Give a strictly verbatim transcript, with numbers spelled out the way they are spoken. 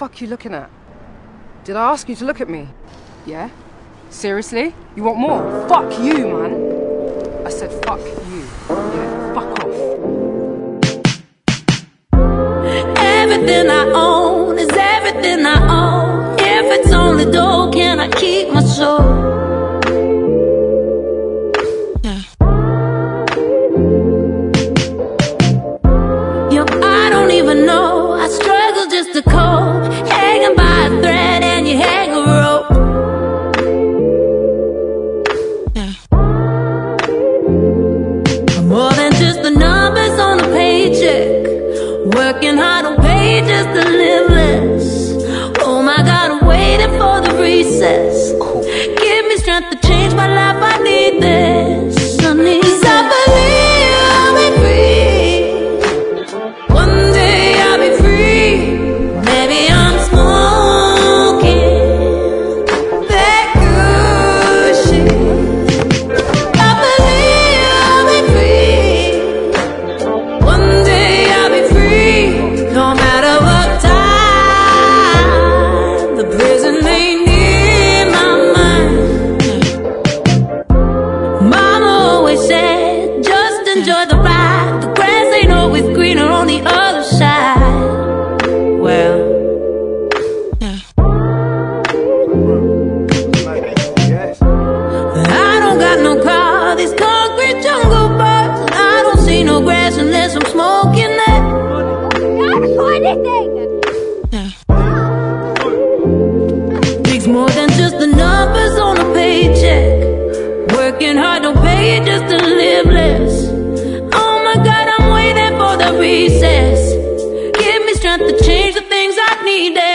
fuck you looking at? Did I ask you to look at me? Yeah? Seriously? You want more? Fuck you, man. I said fuck you. Yeah, fuck off. Everything I own is everything I own. If it's only dough, can I keep my soul? Even know I struggle just to cope, hanging by a thread and you hang a rope. Yeah. I'm more than just the numbers on a paycheck, working hard on pay just to live less. Oh my God, I'm waiting for the recess. Give me strength to change my life, I need this. I need this. I believe I'll be free. Enjoy the ride, the grass ain't always greener on the other side. Well, yeah. I don't got no car, these concrete jungle bars, and I don't see no grass unless I'm smoking that. Yeah. Takes more than just the numbers on a paycheck, working hard, don't pay it just to live less. Recess. Give me strength to change the things I need.